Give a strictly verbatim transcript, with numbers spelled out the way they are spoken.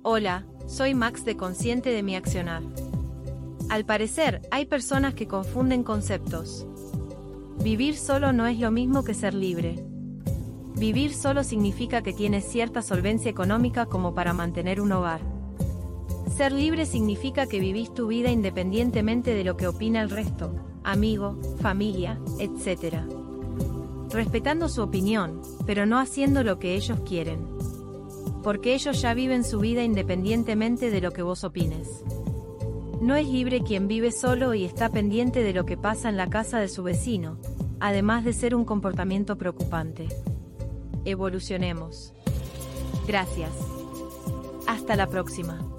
Hola, soy Max de Consciente de mi Accionar. Al parecer, hay personas que confunden conceptos. Vivir solo no es lo mismo que ser libre. Vivir solo significa que tienes cierta solvencia económica como para mantener un hogar. Ser libre significa que vivís tu vida independientemente de lo que opina el resto, amigo, familia, etcétera. Respetando su opinión, pero no haciendo lo que ellos quieren. Porque ellos ya viven su vida independientemente de lo que vos opines. No es libre quien vive solo y está pendiente de lo que pasa en la casa de su vecino, además de ser un comportamiento preocupante. Evolucionemos. Gracias. Hasta la próxima.